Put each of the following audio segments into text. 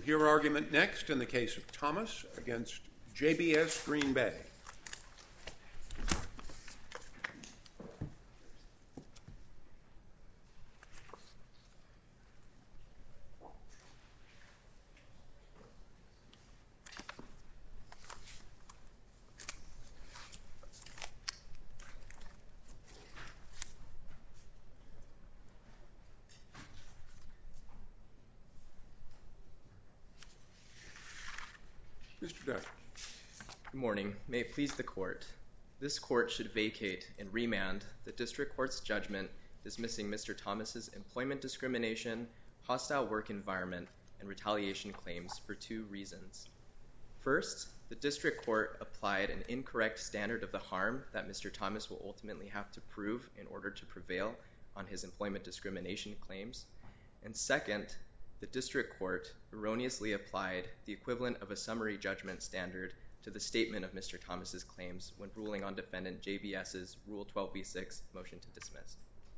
hear argument next in the case of Thomas against JBS Green Bay. Mr. Duck. Good morning. May it please the court. This court should vacate and remand the district court's judgment dismissing Mr. Thomas's employment discrimination, hostile work environment, and retaliation claims for two reasons. First, the district court applied an incorrect standard of the harm that Mr. Thomas will ultimately have to prove in order to prevail on his employment discrimination claims. And second, the district court erroneously applied the equivalent of a summary judgment standard to the statement of Mr. Thomas's claims when ruling on defendant JBS's Rule 12b-6 motion to dismiss.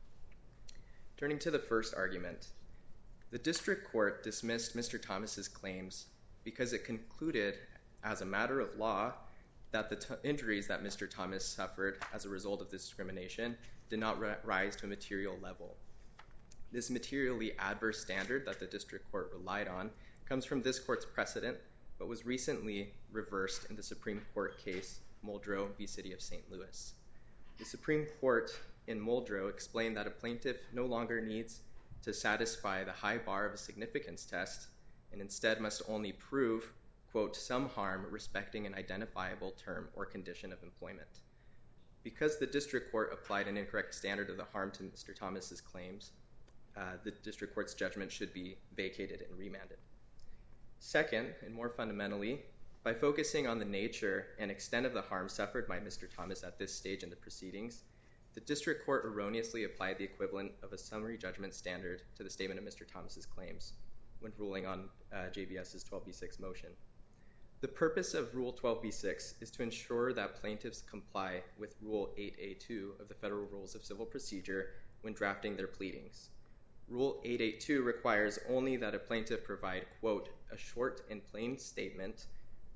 Turning to the first argument, the district court dismissed Mr. Thomas's claims because it concluded as a matter of law that the injuries that Mr. Thomas suffered as a result of this discrimination did not rise to a material level. This materially adverse standard that the district court relied on comes from this court's precedent, but was recently reversed in the Supreme Court case Muldrow v. City of St. Louis. The Supreme Court in Muldrow explained that a plaintiff no longer needs to satisfy the high bar of a significance test and instead must only prove, quote, some harm respecting an identifiable term or condition of employment. Because the district court applied an incorrect standard of the harm to Mr. Thomas's claims, the district court's judgment should be vacated and remanded. Second, and more fundamentally, by focusing on the nature and extent of the harm suffered by Mr. Thomas at this stage in the proceedings, the district court erroneously applied the equivalent of a summary judgment standard to the statement of Mr. Thomas's claims when ruling on JBS's 12b-6 motion. The purpose of Rule 12b-6 is to ensure that plaintiffs comply with Rule 8A2 of the Federal Rules of Civil Procedure when drafting their pleadings. Rule 882 requires only that a plaintiff provide, quote, a short and plain statement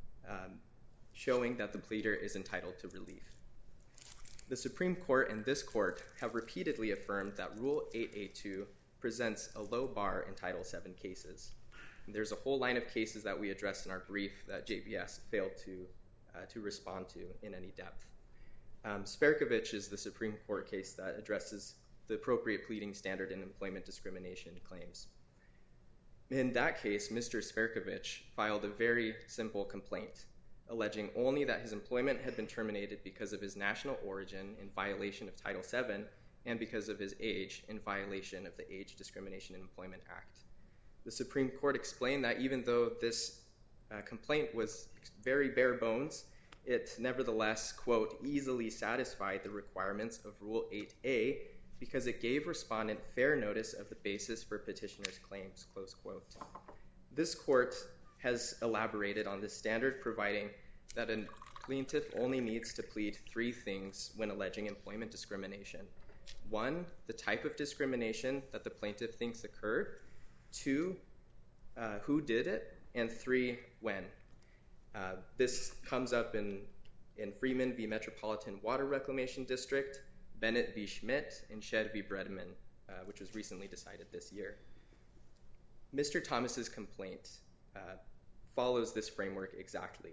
showing that the pleader is entitled to relief. The Supreme Court and this court have repeatedly affirmed that Rule 882 presents a low bar in Title VII cases. And there's a whole line of cases that we addressed in our brief that JBS failed to respond to in any depth. Sverkovich is the Supreme Court case that addresses the appropriate pleading standard in employment discrimination claims. In that case, Mr. Sverkovich filed a very simple complaint, alleging only that his employment had been terminated because of his national origin in violation of Title VII and because of his age in violation of the Age Discrimination in Employment Act. The Supreme Court explained that even though this complaint was very bare bones, it nevertheless, quote, easily satisfied the requirements of Rule 8A because it gave respondent fair notice of the basis for petitioner's claims, close quote. This court has elaborated on this standard, providing that a plaintiff only needs to plead three things when alleging employment discrimination. One, the type of discrimination that the plaintiff thinks occurred. Two, who did it. And three, when. This comes up in Freeman v. Metropolitan Water Reclamation District, Bennett v. Schmidt, and Shedd v. Bredman, which was recently decided this year. Mr. Thomas's complaint follows this framework exactly.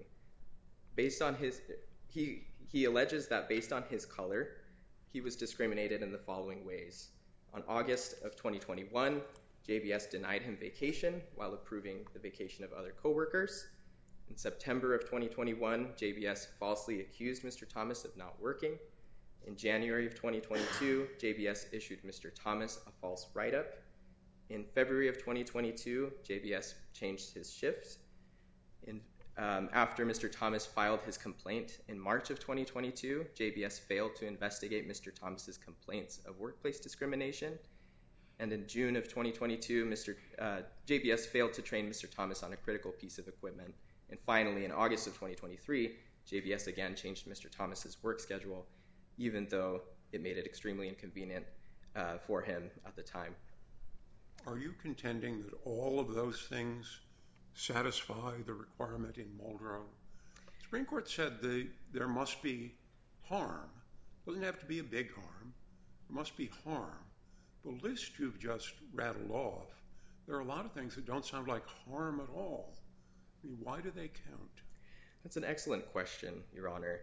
He alleges that based on his color, he was discriminated in the following ways. On August of 2021, JBS denied him vacation while approving the vacation of other coworkers. In September of 2021, JBS falsely accused Mr. Thomas of not working. In January of 2022, JBS issued Mr. Thomas a false write-up. In February of 2022, JBS changed his shift. After Mr. Thomas filed his complaint in March of 2022, JBS failed to investigate Mr. Thomas's complaints of workplace discrimination. And in June of 2022, JBS failed to train Mr. Thomas on a critical piece of equipment. And finally, in August of 2023, JBS again changed Mr. Thomas's work schedule, even though it made it extremely inconvenient for him at the time. Are you contending that all of those things satisfy the requirement in Muldrow? The Supreme Court said there must be harm. It doesn't have to be a big harm. There must be harm. The list you've just rattled off, there are a lot of things that don't sound like harm at all. I mean, why do they count? That's an excellent question, Your Honor.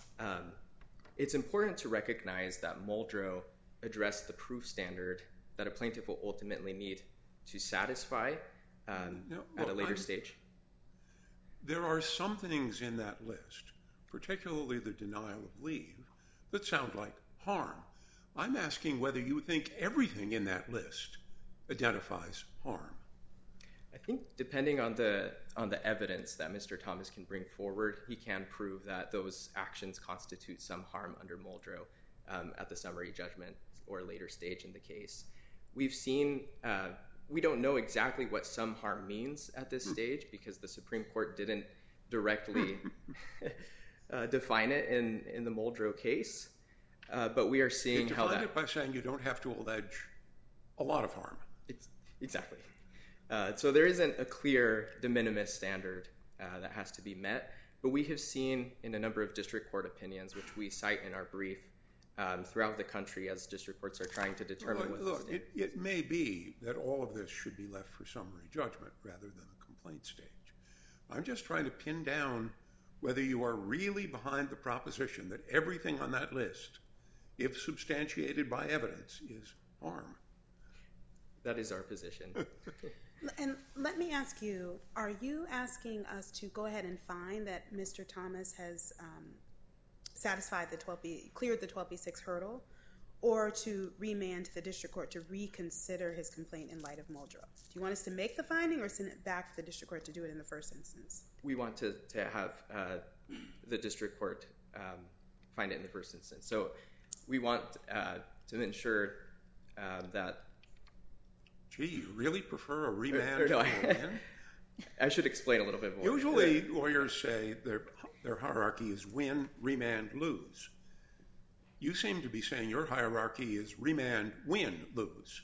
It's important to recognize that Muldrow addressed the proof standard that a plaintiff will ultimately need to satisfy at a later stage. There are some things in that list, particularly the denial of leave, that sound like harm. I'm asking whether you think everything in that list identifies harm. I think depending on the evidence that Mr. Thomas can bring forward, he can prove that those actions constitute some harm under Muldrow at the summary judgment or later stage in the case. We've seen, we don't know exactly what some harm means at this stage because the Supreme Court didn't directly define it in the Muldrow case, but we are seeing how that... Define it by saying you don't have to allege a lot of harm. Exactly. So there isn't a clear de minimis standard that has to be met, but we have seen in a number of district court opinions, which we cite in our brief, throughout the country as district courts are trying to determine what... Look, it may be that all of this should be left for summary judgment rather than the complaint stage. I'm just trying to pin down whether you are really behind the proposition that everything on that list, if substantiated by evidence, is harm. That is our position. And let me ask you, are you asking us to go ahead and find that Mr. Thomas has satisfied cleared the 12B6 hurdle, or to remand to the district court to reconsider his complaint in light of Muldrow? Do you want us to make the finding or send it back to the district court to do it in the first instance? We want to have the district court find it in the first instance. So we want to ensure that... Gee, you really prefer a remand? I should explain a little bit more. Usually lawyers say their hierarchy is win, remand, lose. You seem to be saying your hierarchy is remand, win, lose.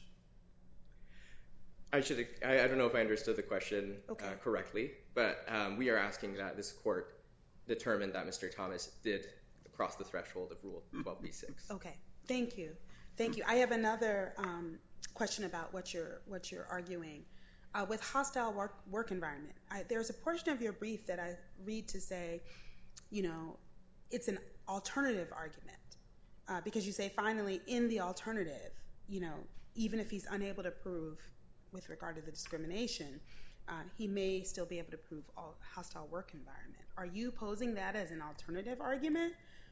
I don't know if I understood the question correctly, but we are asking that this court determine that Mr. Thomas did cross the threshold of Rule 12b-6. Okay, thank you. Thank you. I have another question about what you're arguing. With hostile work environment, there's a portion of your brief that I read to say, it's an alternative argument. Because you say, finally, in the alternative, even if he's unable to prove with regard to the discrimination, he may still be able to prove hostile work environment. Are you posing that as an alternative argument,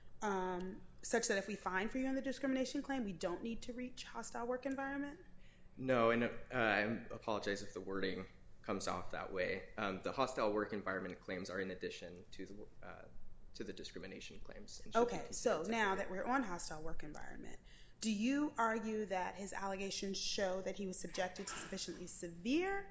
such that if we find for you on the discrimination claim, we don't need to reach hostile work environment? No, and I apologize if the wording comes off that way. The hostile work environment claims are in addition to the discrimination claims. Okay, so now that we're on hostile work environment, do you argue that his allegations show that he was subjected to sufficiently severe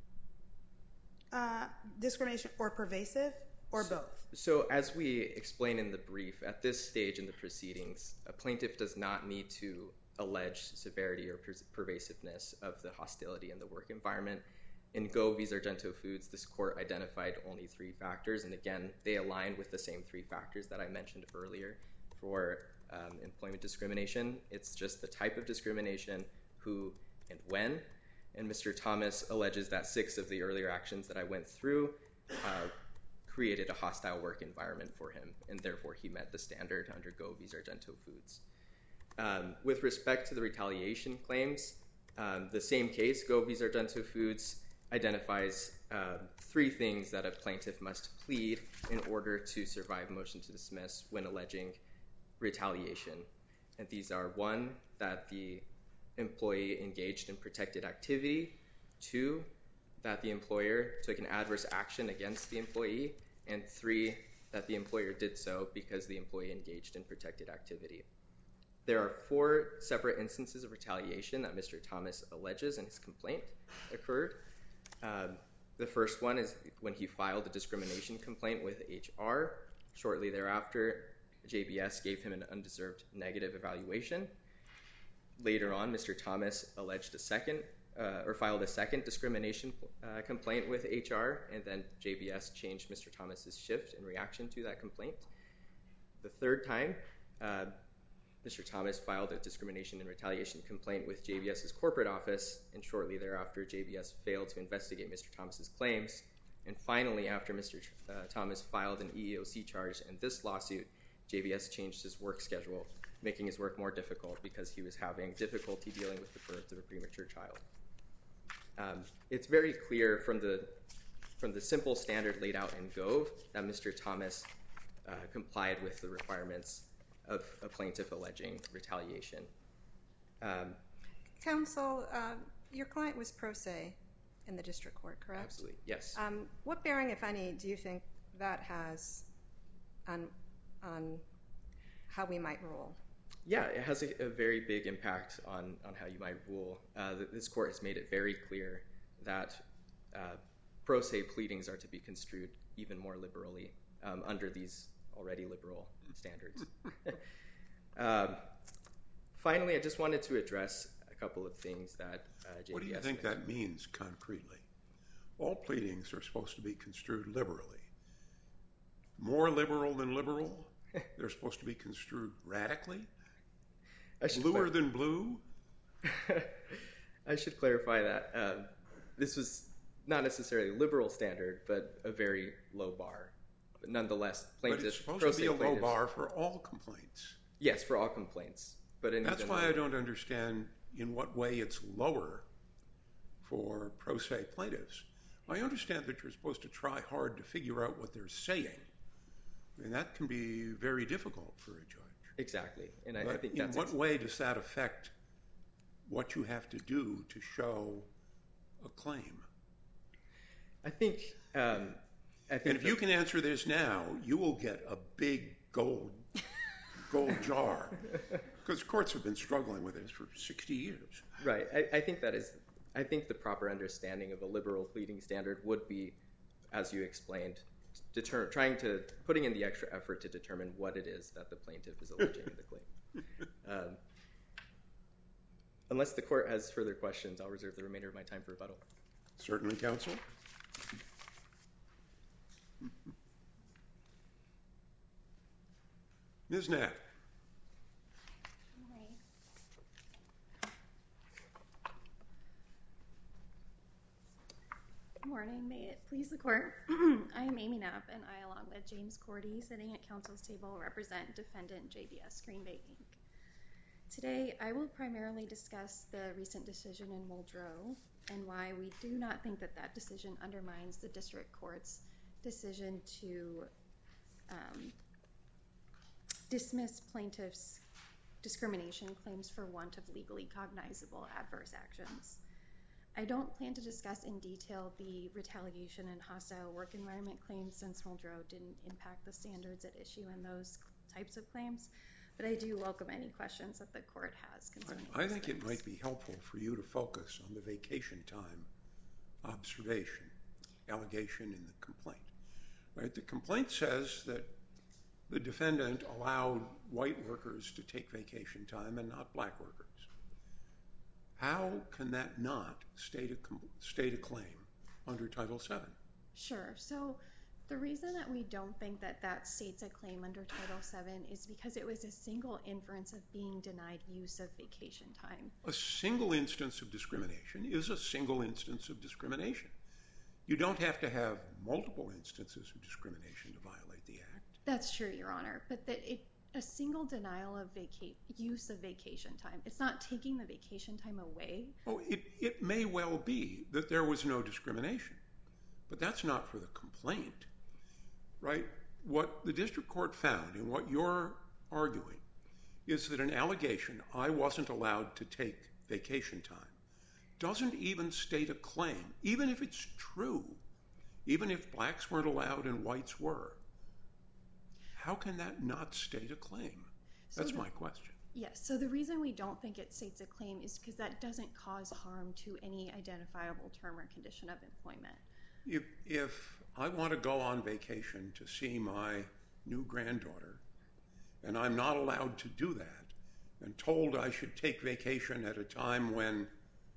discrimination or pervasive, or both? So as we explain in the brief, at this stage in the proceedings, a plaintiff does not need to allege severity or pervasiveness of the hostility in the work environment. In Go v. Sargento Foods, this court identified only 3 factors, and again, they align with the same 3 factors that I mentioned earlier for employment discrimination. It's just the type of discrimination, who and when, and Mr. Thomas alleges that 6 of the earlier actions that I went through created a hostile work environment for him, and therefore he met the standard under Go v. Sargento Foods. With respect to the retaliation claims, the same case, Go v. Sargento Foods, identifies 3 things that a plaintiff must plead in order to survive motion to dismiss when alleging retaliation. And these are 1, that the employee engaged in protected activity, 2, that the employer took an adverse action against the employee, and 3, that the employer did so because the employee engaged in protected activity. There are 4 separate instances of retaliation that Mr. Thomas alleges in his complaint occurred. The first one is when he filed a discrimination complaint with HR. Shortly thereafter, JBS gave him an undeserved negative evaluation. Later on, Mr. Thomas alleged a second or filed a second discrimination complaint with HR, and then JBS changed Mr. Thomas's shift in reaction to that complaint. The third time, Mr. Thomas filed a discrimination and retaliation complaint with JBS's corporate office, and shortly thereafter, JBS failed to investigate Mr. Thomas's claims. And finally, after Mr. Thomas filed an EEOC charge in this lawsuit, JBS changed his work schedule, making his work more difficult because he was having difficulty dealing with the birth of a premature child. It's very clear from the simple standard laid out in Gove that Mr. Thomas complied with the requirements of a plaintiff alleging retaliation. Counsel, your client was pro se in the district court, correct? Absolutely, yes. What bearing, if any, do you think that has on how we might rule? Yeah, it has a very big impact on how you might rule. This court has made it very clear that pro se pleadings are to be construed even more liberally under these already liberal standards. Finally, I just wanted to address a couple of things that JBS What do you think that means concretely? All pleadings are supposed to be construed liberally. More liberal than liberal? They're supposed to be construed radically? Bluer than blue? I should clarify that. This was not necessarily a liberal standard, but a very low bar. But nonetheless, plaintiffs... But it's supposed to be a low bar for all complaints. Yes, for all complaints. But that's why I don't understand in what way it's lower for pro se plaintiffs. I understand that you're supposed to try hard to figure out what they're saying. And that can be very difficult for a judge. Exactly. And I think that's in what way does that affect what you have to do to show a claim? I think and if you can answer this now, you will get a big gold jar. Because courts have been struggling with this for 60 years. Right. I think the proper understanding of a liberal pleading standard would be, as you explained, putting in the extra effort to determine what it is that the plaintiff is alleging in the claim. Unless the court has further questions, I'll reserve the remainder of my time for rebuttal. Certainly, counsel. Ms. Knapp. Good morning. May it please the court. I am Amy Knapp, and I, along with James Cordy, sitting at counsel's table, represent defendant JBS Greenbay, Inc. Today, I will primarily discuss the recent decision in Muldrow and why we do not think that that decision undermines the district court's decision to dismiss plaintiffs' discrimination claims for want of legally cognizable adverse actions. I don't plan to discuss in detail the retaliation and hostile work environment claims, since Muldrow didn't impact the standards at issue in those types of claims, but I do welcome any questions that the court has concerning I think it might be helpful for you to focus on the vacation time observation, allegation in the complaint. Right? The complaint says that the defendant allowed white workers to take vacation time and not black workers. How can that not state a claim under Title VII? Sure. So the reason that we don't think that that states a claim under Title VII is because it was a single inference of being denied use of vacation time. A single instance of discrimination is a single instance of discrimination. You don't have to have multiple instances of discrimination to violate the Act. That's true, Your Honor, but a single denial of use of vacation time, it's not taking the vacation time away. Oh, it may well be that there was no discrimination, but that's not for the complaint, right? What the district court found and what you're arguing is that an allegation, I wasn't allowed to take vacation time, doesn't even state a claim, even if it's true, even if blacks weren't allowed and whites were. How can that not state a claim? That's my question. Yes, so the reason we don't think it states a claim is because that doesn't cause harm to any identifiable term or condition of employment. If I want to go on vacation to see my new granddaughter, and I'm not allowed to do that, and told I should take vacation at a time when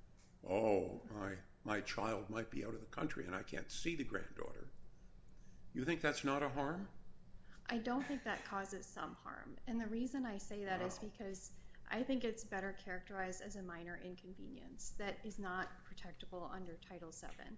oh, my child might be out of the country and I can't see the granddaughter. You think that's not a harm? I don't think that causes some harm. And the reason I say that is because I think it's better characterized as a minor inconvenience that is not protectable under Title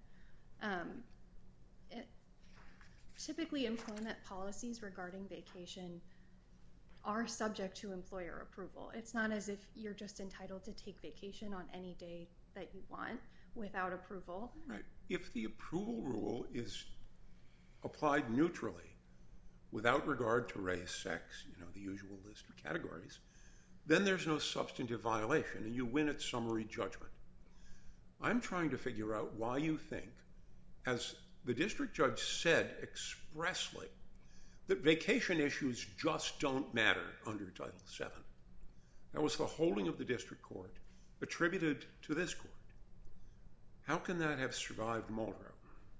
VII. Typically, employment policies regarding vacation are subject to employer approval. It's not as if you're just entitled to take vacation on any day that you want without approval. Right. If the approval rule is applied neutrally, without regard to race, sex, the usual list of categories, then there's no substantive violation and you win at summary judgment. I'm trying to figure out why you think, as the district judge said expressly, that vacation issues just don't matter under Title VII. That was the holding of the district court attributed to this court. How can that have survived Muldrow?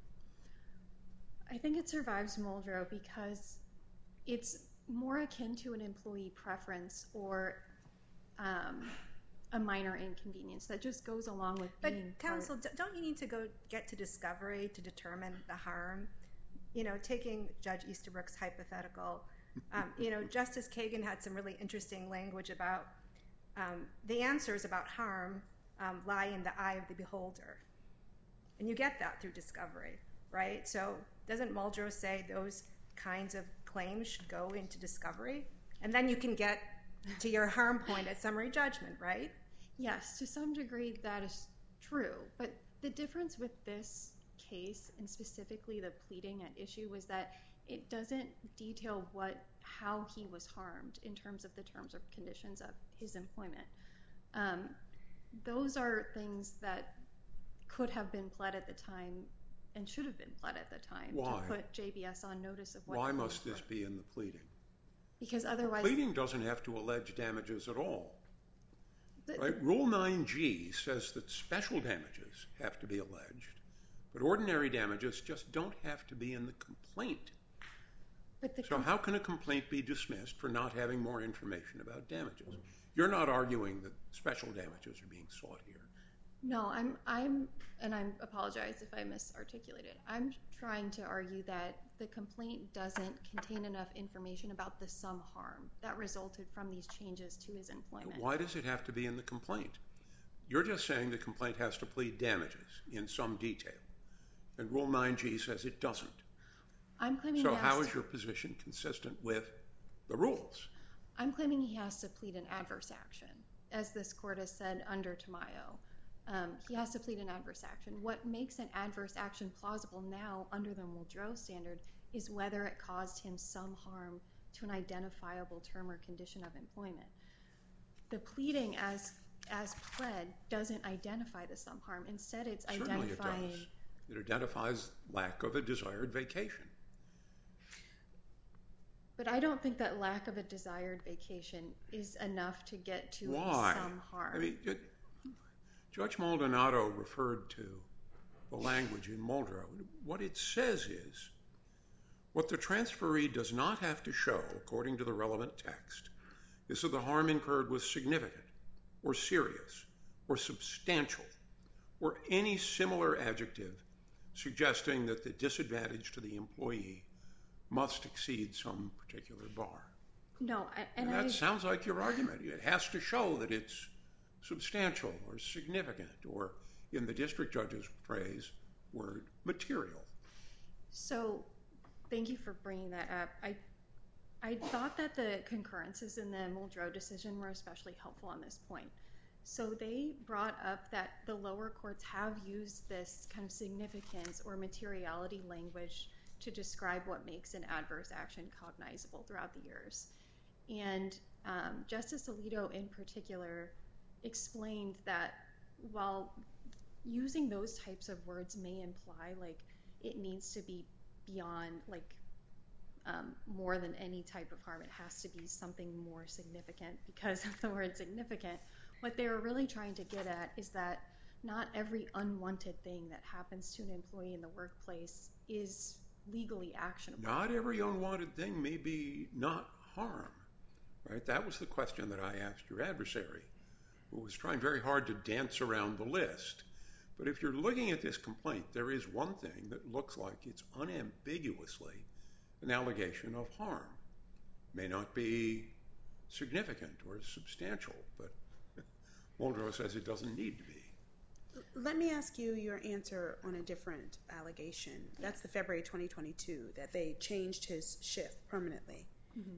I think it survives Muldrow because it's more akin to an employee preference or a minor inconvenience that just goes along with being But counsel, don't you need to go get to discovery to determine the harm? Taking Judge Easterbrook's hypothetical, Justice Kagan had some really interesting language about the answers about harm lie in the eye of the beholder. And you get that through discovery, right? So doesn't Muldrow say those kinds of claims should go into discovery? And then you can get to your harm point at summary judgment, right? Yes, to some degree that is true. But the difference with this case, and specifically the pleading at issue, was that it doesn't detail how he was harmed in terms of the terms or conditions of his employment. Those are things that could have been pled at the time and should have been pled at the time. Why? To put JBS on notice of what. Why must this be in the pleading? Because otherwise, the pleading doesn't have to allege damages at all. Right? Rule 9G says that special damages have to be alleged, but ordinary damages just don't have to be in the complaint. So how can a complaint be dismissed for not having more information about damages? You're not arguing that special damages are being sought here. No, and I apologize if I misarticulated. I'm trying to argue that the complaint doesn't contain enough information about the sum harm that resulted from these changes to his employment. Why does it have to be in the complaint? You're just saying the complaint has to plead damages in some detail, and Rule 9G says it doesn't. I'm claiming so how is your position consistent with the rules? I'm claiming he has to plead an adverse action, as this court has said under Tamayo. He has to plead an adverse action. What makes an adverse action plausible now under the Muldrow standard is whether it caused him some harm to an identifiable term or condition of employment. The pleading as pled doesn't identify the some harm. Instead, it's Certainly identifying... it does. It identifies lack of a desired vacation. But I don't think that lack of a desired vacation is enough to get to some harm. I mean, Judge Maldonado referred to the language in Muldrow. What it says is, what the transferee does not have to show, according to the relevant text, is that the harm incurred was significant, or serious, or substantial, or any similar adjective suggesting that the disadvantage to the employee must exceed some particular bar. No, and that sounds like your argument. It has to show that it's substantial or significant, or in the district judge's phrase, word material. So, thank you for bringing that up. I thought that the concurrences in the Muldrow decision were especially helpful on this point. So they brought up that the lower courts have used this kind of significance or materiality language to describe what makes an adverse action cognizable throughout the years. And Justice Alito in particular explained that while using those types of words may imply like it needs to be beyond like more than any type of harm, it has to be something more significant because of the word significant. What they were really trying to get at is that not every unwanted thing that happens to an employee in the workplace is legally actionable. Not every unwanted thing may be not harm, right? That was the question that I asked your adversary, who was trying very hard to dance around the list. But if you're looking at this complaint, there is one thing that looks like it's unambiguously an allegation of harm. May not be significant or substantial, but Muldrow says it doesn't need to be. Let me ask you your answer on a different allegation. That's the February 2022, that they changed his shift permanently,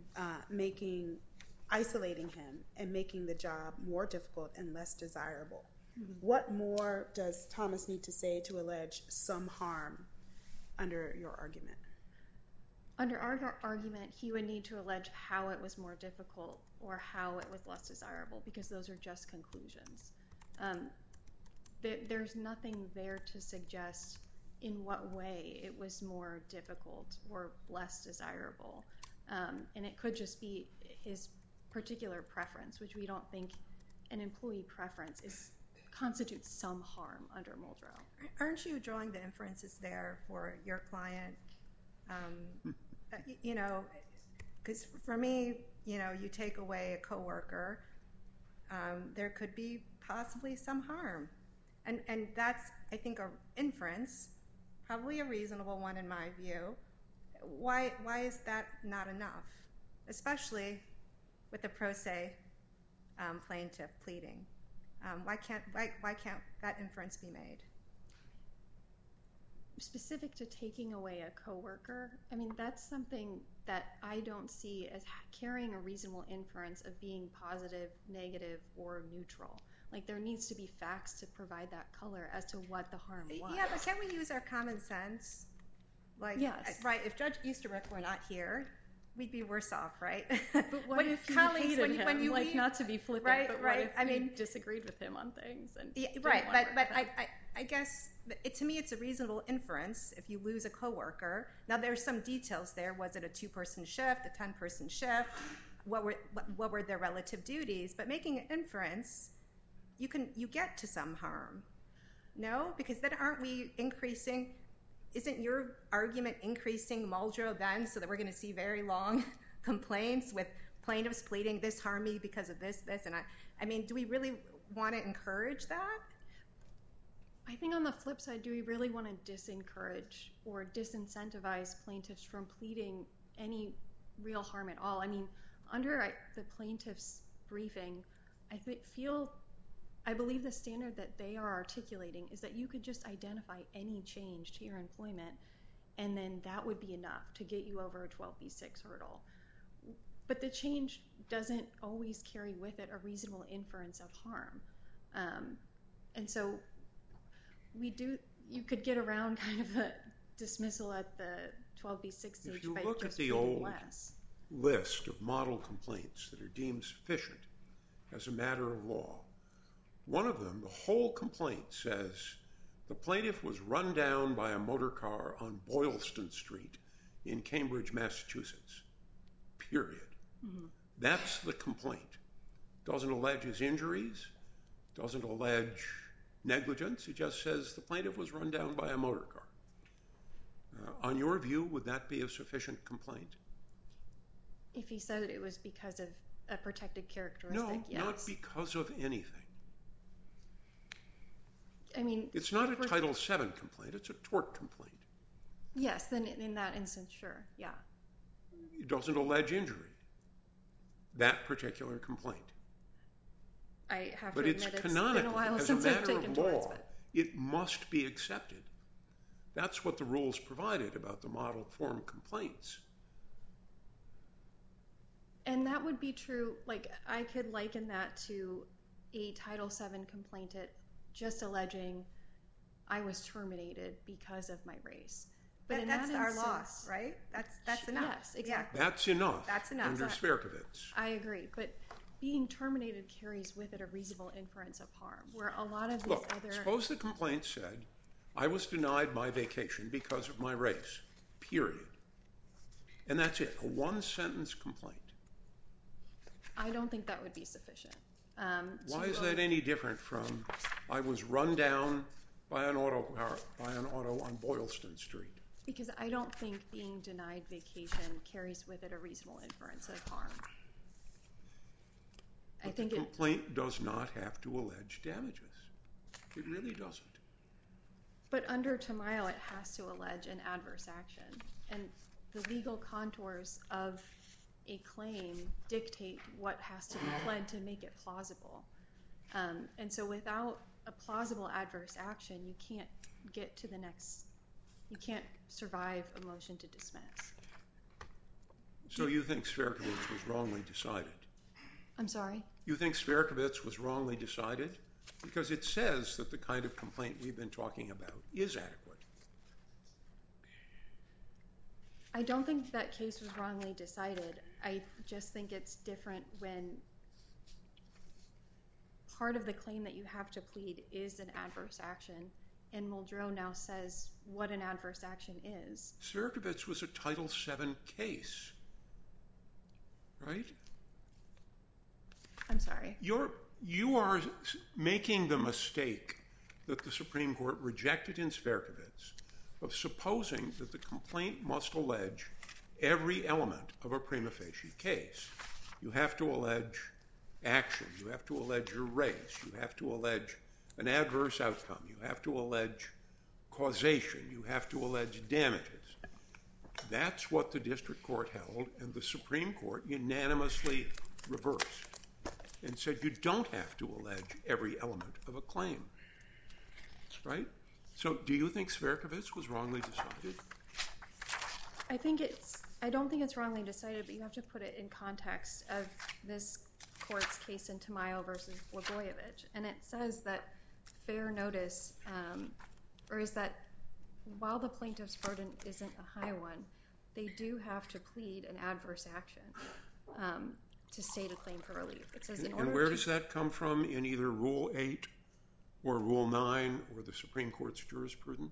isolating him and making the job more difficult and less desirable. What more does Thomas need to say to allege some harm under your argument? Under our argument, he would need to allege how it was more difficult or how it was less desirable, because those are just conclusions. There's nothing there to suggest in what way it was more difficult or less desirable. And it could just be his particular preference, which we don't think an employee preference constitutes some harm under Muldrow. Aren't you drawing the inferences there for your client? Because for me, you take away a coworker, there could be possibly some harm. And that's, I think, an inference, probably a reasonable one in my view. Why is that not enough, especially with the pro se plaintiff pleading? Why can't that inference be made? Specific to taking away a coworker, I mean, that's something that I don't see as carrying a reasonable inference of being positive, negative, or neutral. Like, there needs to be facts to provide that color as to what the harm was. Yeah, but can't we use our common sense? Like, yes. Right, if Judge Easterbrook were not here, we'd be worse off, right? But what if you hated him? Not to be flippant, right, but right. What if you disagreed with him on things? And right, but I guess, to me, it's a reasonable inference if you lose a coworker. Now, there's some details there. Was it a 2-person shift, a 10-person shift? What were their relative duties? But making an inference, you get to some harm. No? Because then aren't we increasing? Isn't your argument increasing Muldrow then, so that we're going to see very long complaints with plaintiffs pleading, this harmed me because of this, and I mean, do we really want to encourage that? I think on the flip side, do we really want to disencourage or disincentivize plaintiffs from pleading any real harm at all? I mean, under the plaintiff's briefing, I believe the standard that they are articulating is that you could just identify any change to your employment, and then that would be enough to get you over a 12B6 hurdle. But the change doesn't always carry with it a reasonable inference of harm. And so you could get around kind of the dismissal at the 12B6 stage. If you look at the old list of model complaints that are deemed sufficient as a matter of law, one of them, the whole complaint says the plaintiff was run down by a motor car on Boylston Street in Cambridge, Massachusetts. Period. Mm-hmm. That's the complaint. Doesn't allege his injuries, doesn't allege negligence. It just says the plaintiff was run down by a motor car. On your view, would that be a sufficient complaint? If he said it was because of a protected characteristic, no, yes. Not because of anything. I mean, it's not a Title VII complaint, it's a tort complaint. Yes, then in that instance, sure, yeah. It doesn't allege injury, that particular complaint. I have but to it's admit, canonically, it's been a while as since a I've matter taken of law, torts, it must be accepted. That's what the rules provided about the model form complaints. And that would be true, like, I could liken that to a Title VII complaint just alleging I was terminated because of my race. But that's our loss, right? That's enough. Yes, exactly. That's enough. That's enough. Under Sverkovitz. I agree, but being terminated carries with it a reasonable inference of harm, where a lot of these other... Suppose the complaint said, I was denied my vacation because of my race, period. And that's it, a one-sentence complaint. I don't think that would be sufficient. Why is that any different from, I was run down by an auto on Boylston Street? Because I don't think being denied vacation carries with it a reasonable inference of harm. But the complaint does not have to allege damages. It really doesn't. But under Tamayo, it has to allege an adverse action. And the legal contours of a claim dictate what has to be pled to make it plausible. And so without a plausible adverse action, you can't get to the next, you can't survive a motion to dismiss. So you think Sverkovits was wrongly decided? I'm sorry? You think Sverkovits was wrongly decided? Because it says that the kind of complaint we've been talking about is adequate. I don't think that case was wrongly decided. I just think it's different when part of the claim that you have to plead is an adverse action, and Muldrow now says what an adverse action is. Sverkovits was a Title VII case, right? I'm sorry. You are making the mistake that the Supreme Court rejected in Sverkovits of supposing that the complaint must allege every element of a prima facie case. You have to allege action. You have to allege your race. You have to allege an adverse outcome. You have to allege causation. You have to allege damages. That's what the district court held, and the Supreme Court unanimously reversed and said you don't have to allege every element of a claim, right? So do you think Sverkovits was wrongly decided? I don't think it's wrongly decided, but you have to put it in context of this court's case in Tamayo versus Blagojevich. And it says that fair notice, or is that while the plaintiff's burden isn't a high one, they do have to plead an adverse action to state a claim for relief. It says and where does that come from in either Rule 8 or Rule 9 or the Supreme Court's jurisprudence?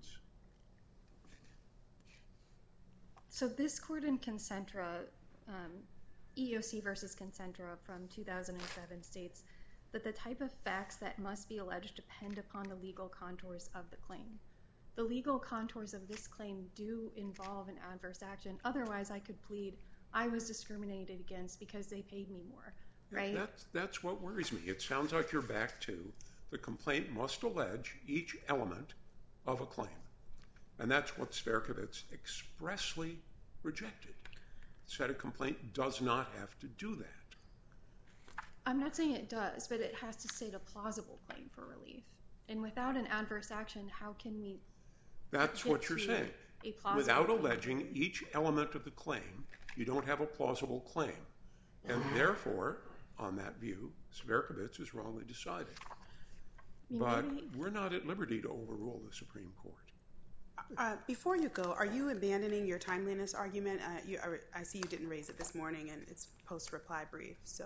So this court in Concentra, EEOC versus Concentra from 2007 states that the type of facts that must be alleged depend upon the legal contours of the claim. The legal contours of this claim do involve an adverse action. Otherwise, I could plead I was discriminated against because they paid me more, right? That's what worries me. It sounds like you're back to the complaint must allege each element of a claim. And that's what Sverkovits expressly rejected. Said a complaint does not have to do that. I'm not saying it does, but it has to state a plausible claim for relief. And without an adverse action, how can we That's what you're saying. Without alleging each element of the claim, you don't have a plausible claim. And therefore, on that view, Sverkovits is wrongly decided. But we're not at liberty to overrule the Supreme Court. Before you go, are you abandoning your timeliness argument? I see you didn't raise it this morning, and it's post-reply brief. So,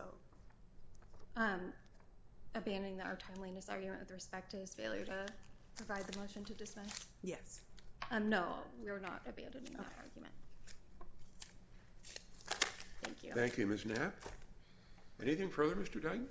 abandoning our timeliness argument with respect to his failure to provide the motion to dismiss? Yes. No, we're not abandoning that argument. Thank you. Thank you, Ms. Knapp. Anything further, Mr. Duggan?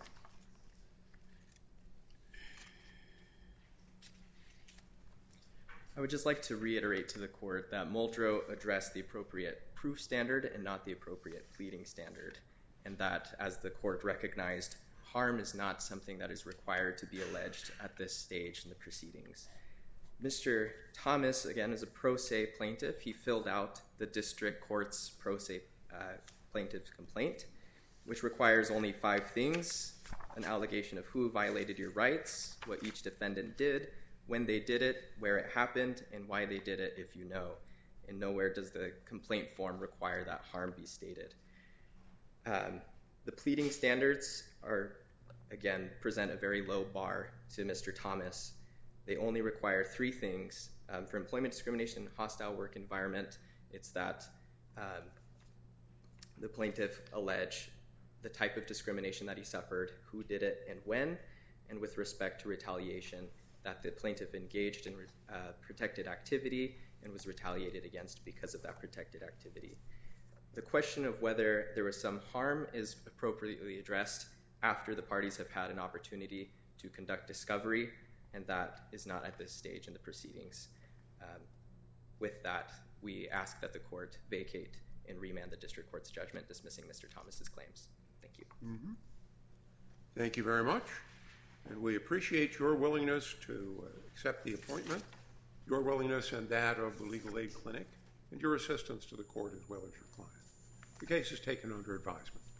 I would just like to reiterate to the court that Muldrow addressed the appropriate proof standard and not the appropriate pleading standard, and that, as the court recognized, harm is not something that is required to be alleged at this stage in the proceedings. Mr. Thomas, again, is a pro se plaintiff. He filled out the district court's pro se plaintiff's complaint, which requires only 5 things: an allegation of who violated your rights, what each defendant did, when they did it, where it happened, and why they did it, if you know. And nowhere does the complaint form require that harm be stated. The pleading standards present a very low bar to Mr. Thomas. They only require 3 things. For employment discrimination in a hostile work environment, it's that the plaintiff allege the type of discrimination that he suffered, who did it, and when, and with respect to retaliation, that the plaintiff engaged in protected activity and was retaliated against because of that protected activity. The question of whether there was some harm is appropriately addressed after the parties have had an opportunity to conduct discovery, and that is not at this stage in the proceedings. With that, we ask that the court vacate and remand the district court's judgment dismissing Mr. Thomas's claims. Thank you. Mm-hmm. Thank you very much. And we appreciate your willingness to accept the appointment your willingness and that of the Legal Aid Clinic, and your assistance to the court as well as your client. The case is taken under advisement.